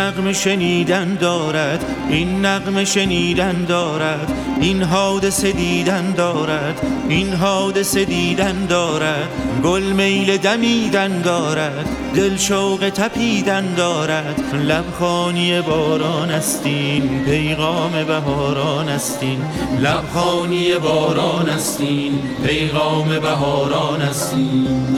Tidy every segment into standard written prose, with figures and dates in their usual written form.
نغمه شنیدن دارد، این نغمه شنیدن دارد، این حادثه دیدن دارد، این حادثه دیدن دارد. گل میل دمیدن دارد، دل شوق تپیدن دارد. لبخانی باران استین، پیغام بهاران استین. لبخانی باران استین، پیغام بهاران استین.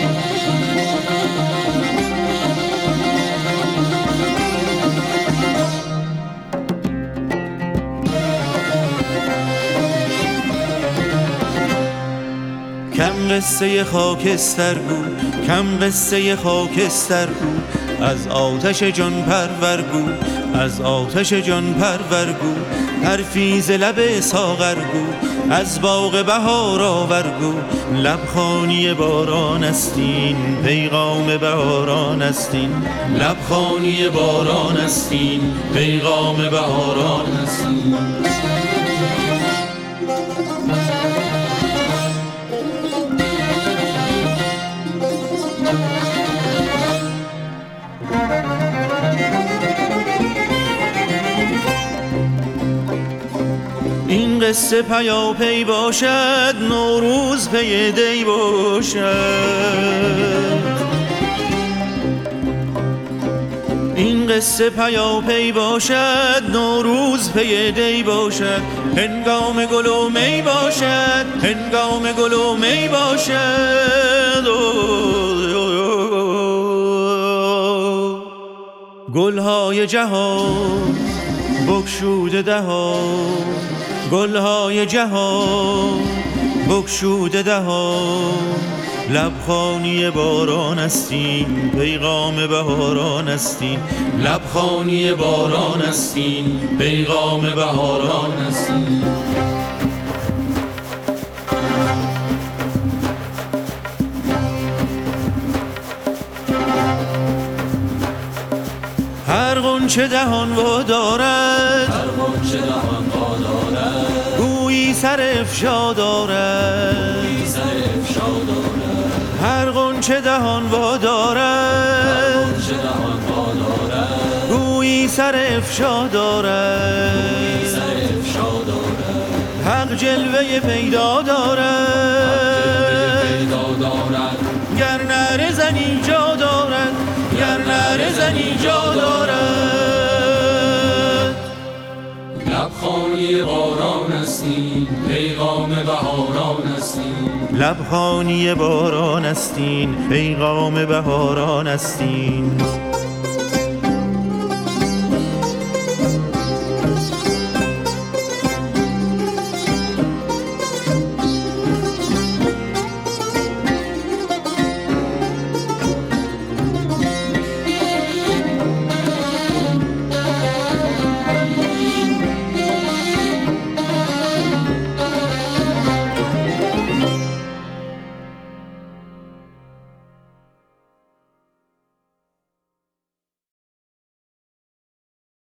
کم قصه خاکستر گو، کم قصه خاکستر گو، از آتش جان پرور گو، از آتش جان پرور گو. حرفی ز لب ساغر گو، از باغ بهار آور گو. لبخانی باران استین، پیغام بهاران استین. لبخانی باران استین، پیغام بهاران استین. این قصه پیاپی باشد، نوروز پی دی باشد. این قصه پیاپی باشد، نوروز پی دی باشد. هنگام گل و می باشد، هنگام گل و می باشد. گلهای جهان بگشوده دهان، گلهای جهان بگشوده دهان. لبخانی باران استین، پیغام بهاران استین. لبخانی باران استین، پیغام بهاران استین. هر غنچه دهان وا دارد، هر غنچه دهان وا دارد. گویی سر افشا دارد، گویی سر افشا دارد. هر غنچه دهان وا دارد، هر غنچه دهان وا دارد. گویی سر افشا دارد، گویی سر افشا دارد. حق جلوه پیدا دارد، پیدا دارد. گر نره زنی جا دارد، گر نره زنی جا دارد. لبخانی باران استین، پیغام بهاران استین. لبخانی باران استین، پیغام بهاران استین.